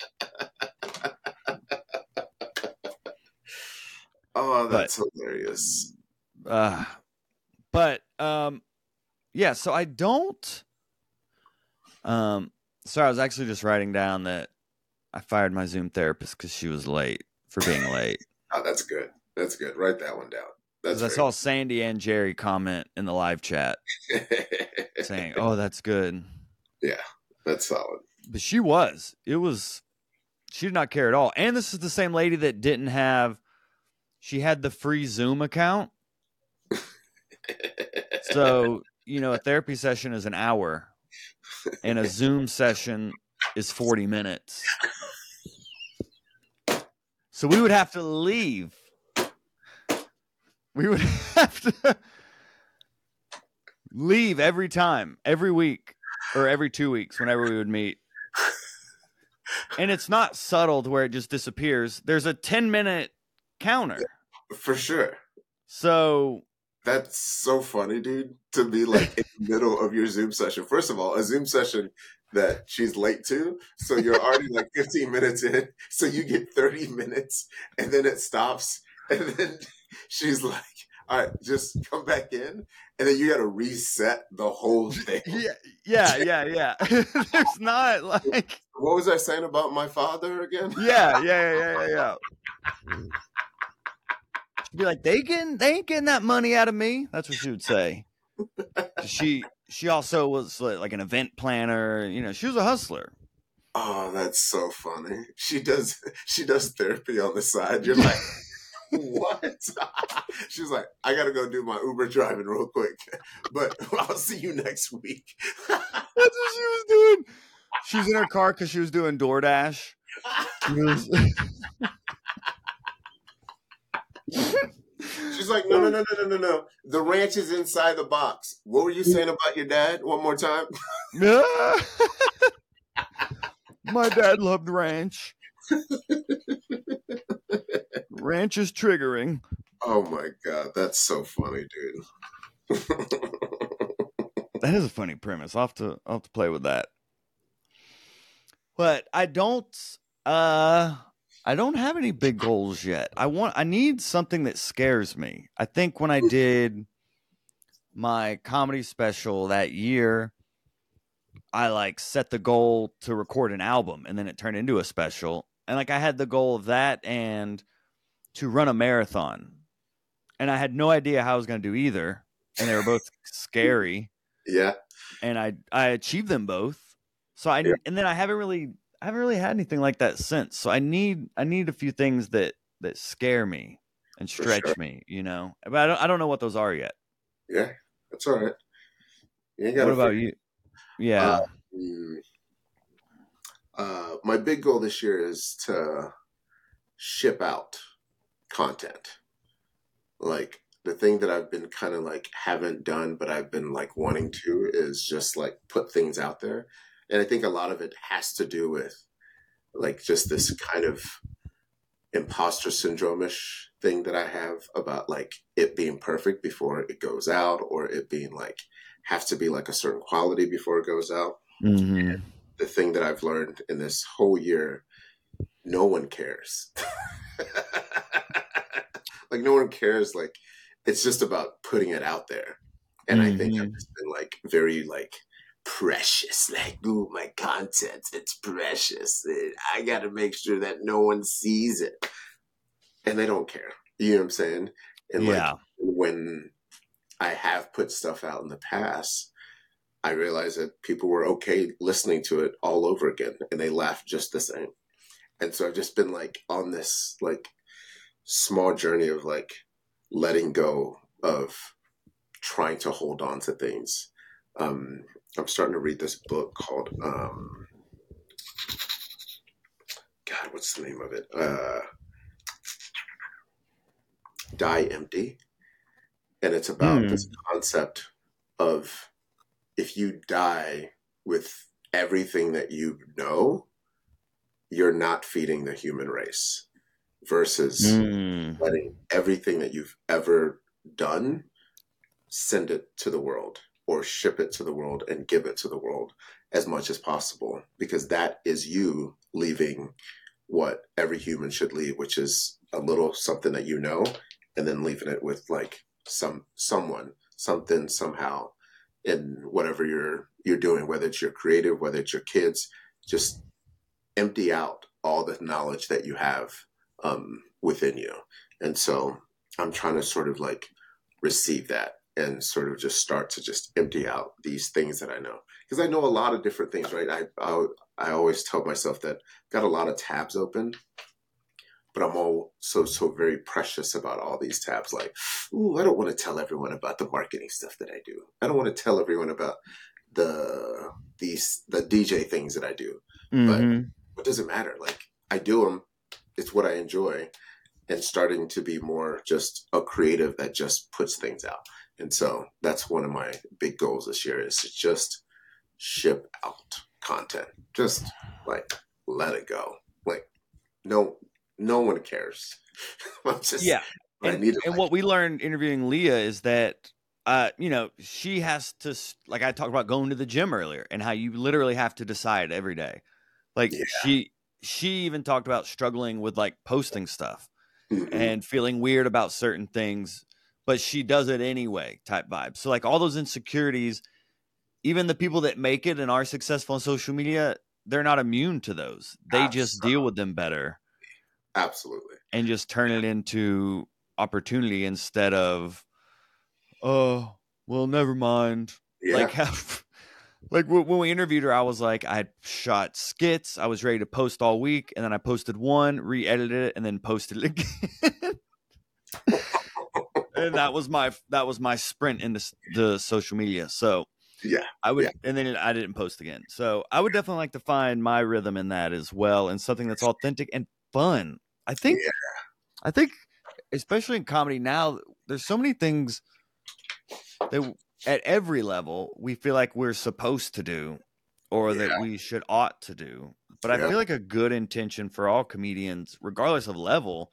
Oh, that's but, hilarious. Uh, but um, yeah. So I don't. Um, sorry, I was actually just writing down that I fired my Zoom therapist because she was late for being late. Oh, that's good. That's good. Write that one down. That's I saw Sandy and Jerry comment in the live chat saying, "Oh, that's good." Yeah, that's solid. But she was. It was. She did not care at all. And this is the same lady that didn't have. She had the free Zoom account. So, you know, a therapy session is an hour, and a Zoom session is forty minutes. So we would have to leave. We would have to leave every time, every week, or every two weeks, whenever we would meet. And it's not subtle to where it just disappears. There's a ten minute counter. For sure. So that's so funny, dude, to be like in the middle of your Zoom session. First of all, a Zoom session that she's late to. So you're already like fifteen minutes in. So you get thirty minutes and then it stops. And then she's like, all right, just come back in. And then you got to reset the whole thing. Yeah, yeah, yeah, yeah. There's not like. What was I saying about my father again? Yeah, yeah, yeah, yeah, yeah. She'd be like, they getting, they ain't getting that money out of me. That's what she would say. She she also was like an event planner. You know, she was a hustler. Oh, that's so funny. She does she does therapy on the side. You're like, what? She's like, I gotta go do my Uber driving real quick, but I'll see you next week. That's what she was doing. She was in her car because she was doing DoorDash. She was... She's like, no, no, no, no, no, no, no. The ranch is inside the box. What were you saying about your dad? One more time. My dad loved ranch. Ranch is triggering. Oh my God, that's so funny, dude. That is a funny premise. I'll have to, I'll have to play with that. But I don't, uh, I don't have any big goals yet. I want, I need something that scares me. I think when I did my comedy special that year, I like set the goal to record an album, and then it turned into a special. And like I had the goal of that and to run a marathon. And I had no idea how I was going to do either. And they were both scary. Yeah. And I, I achieved them both. So I, yeah. and then I haven't really, I haven't really had anything like that since. So I need, I need a few things that, that scare me and stretch sure. me, you know, but I don't, I don't know what those are yet. Yeah. That's all right. You ain't got what about figure. You? Yeah. Uh, uh, my big goal this year is to ship out content. Like the thing that I've been kind of like haven't done, but I've been like wanting to is just like put things out there. And I think a lot of it has to do with like just this kind of imposter syndrome-ish thing that I have about like it being perfect before it goes out, or it being like have to be like a certain quality before it goes out. Mm-hmm. The thing that I've learned in this whole year, no one cares. Like no one cares. Like it's just about putting it out there. And mm-hmm. I think I've just been like very like precious, like, ooh, my content, it's precious. I got to make sure that no one sees it. And they don't care. You know what I'm saying? And yeah. like when I have put stuff out in the past, I realized that people were okay listening to it all over again, and they laughed just the same. And so I've just been like on this like small journey of like letting go of trying to hold on to things. Um, I'm starting to read this book called um, God, what's the name of it? Uh, Die Empty, and it's about Hmm. this concept of if you die with everything that you know, you're not feeding the human race versus Hmm. letting everything that you've ever done send it to the world or ship it to the world and give it to the world as much as possible, because that is you leaving what every human should leave, which is a little something that you know, and then leaving it with like some someone, something, somehow, in whatever you're you're doing, whether it's your creative, whether it's your kids, just empty out all the knowledge that you have um, within you. And so I'm trying to sort of like receive that and sort of just start to just empty out these things that I know, because I know a lot of different things, right? I, I I always tell myself that I've got a lot of tabs open, but I'm all so so very precious about all these tabs. Like, ooh, I don't want to tell everyone about the marketing stuff that I do. I don't want to tell everyone about the these the D J things that I do. But Mm-hmm. it doesn't matter. Like, I do them. It's what I enjoy, and starting to be more just a creative that just puts things out. And so that's one of my big goals this year, is to just ship out content. Just like let it go. Like no no one cares. I'm just Yeah. but I And need to and like what we learned interviewing Leah is that uh, you know, she has to s- like I talked about going to the gym earlier and how you literally have to decide every day. Like yeah. she she even talked about struggling with like posting stuff Mm-hmm. and feeling weird about certain things, but she does it anyway type vibe. So like all those insecurities, even the people that make it and are successful on social media, they're not immune to those. They just deal Absolutely. with them better Absolutely. and just turn it into opportunity instead of, oh, well, never mind. Like Yeah. have like when we interviewed her, I was like, I had shot skits, I was ready to post all week, and then I posted one, re-edited it, and then posted it again. And that was my that was my sprint into the social media. So Yeah. I Yeah. would, and then I didn't post again. So I would definitely like to find my rhythm in that as well, and something that's authentic and fun. I think, Yeah. I think, especially in comedy now, there's so many things that at every level we feel like we're supposed to do, or that Yeah. we should ought to do. But I Yeah. feel like a good intention for all comedians, regardless of level,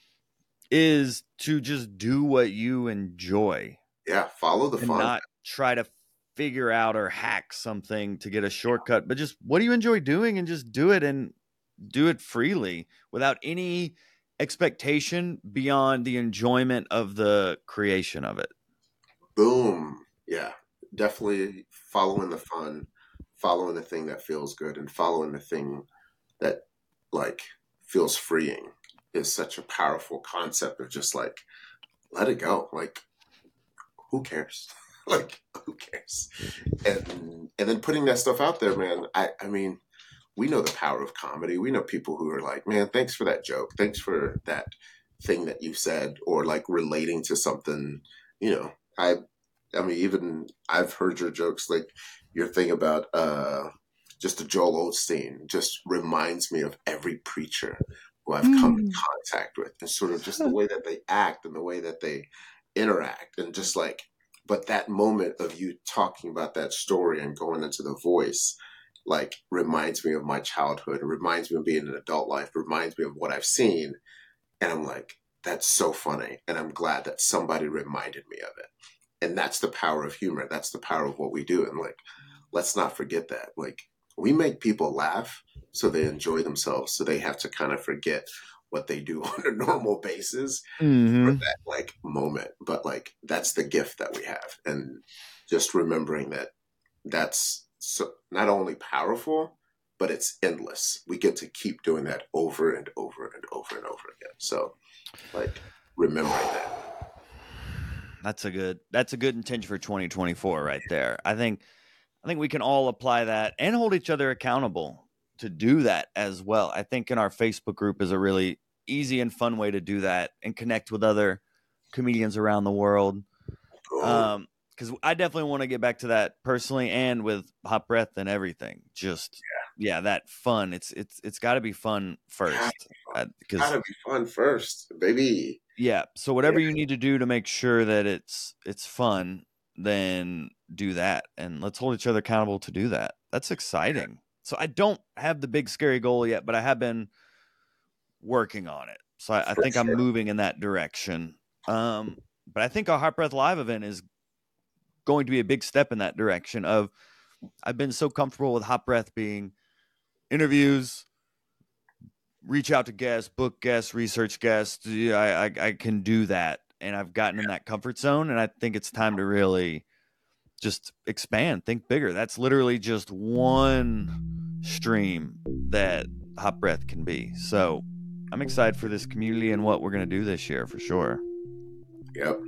is to just do what you enjoy Yeah. Follow the and fun. not try to figure out or hack something to get a shortcut, but just what do you enjoy doing and just do it, and do it freely without any expectation beyond the enjoyment of the creation of it. Boom. Yeah. Definitely following the fun, following the thing that feels good, and following the thing that like feels freeing is such a powerful concept of just like let it go. Like who cares? Like who cares? And and then putting that stuff out there, man. I I mean, we know the power of comedy. We know people who are like, man, thanks for that joke. Thanks for that thing that you said, or like relating to something, you know. I I mean, even I've heard your jokes, like your thing about uh just a Joel Osteen just reminds me of every preacher who I've come in Mm. contact with, and sort of just the way that they act and the way that they interact, and just like, but that moment of you talking about that story and going into the voice, like reminds me of my childhood. It reminds me of being an adult life. It reminds me of what I've seen, and I'm like, that's so funny, and I'm glad that somebody reminded me of it. And that's the power of humor. That's the power of what we do. And like, let's not forget that. Like, we make people laugh so they enjoy themselves. So they have to kind of forget what they do on a normal basis for Mm-hmm. that like moment. But like, that's the gift that we have. And just remembering that that's so not only powerful, but it's endless. We get to keep doing that over and over and over and over again. So like remembering that. That's a good that's a good intention for twenty twenty-four right there. I think I think we can all apply that and hold each other accountable to do that as well. I think in our Facebook group is a really easy and fun way to do that and connect with other comedians around the world. Um, because I definitely want to get back to that personally, and with Hot Breath and everything. Just yeah, yeah that fun. It's it's it's got to be fun first. Because gotta be fun first, baby. Yeah. So whatever yeah. you need to do to make sure that it's it's fun, then do that, and let's hold each other accountable to do that. That's exciting. Yeah. So I don't have the big scary goal yet, but I have been working on it. So I, I think sure. I'm moving in that direction. Um, but I think our Hot Breath Live event is going to be a big step in that direction of, I've been so comfortable with Hot Breath being interviews, reach out to guests, book guests, research guests. I, I, I can do that. And I've gotten in that comfort zone. And I think it's time to really just expand, think bigger. That's literally just one stream that Hot Breath can be. So I'm excited for this community and what we're going to do this year for sure. Yep.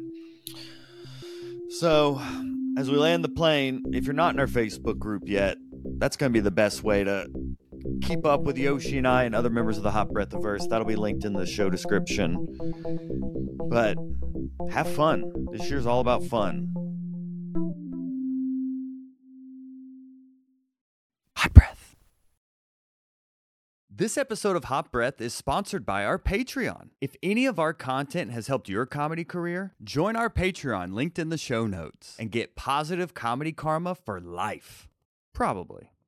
So as we land the plane, if you're not in our Facebook group yet, that's going to be the best way to keep up with Yoshi and I and other members of the Hot Breathiverse. That'll be linked in the show description. But have fun. This year's all about fun. Hot Breath. This episode of Hot Breath is sponsored by our Patreon. If any of our content has helped your comedy career, join our Patreon linked in the show notes and get positive comedy karma for life. Probably.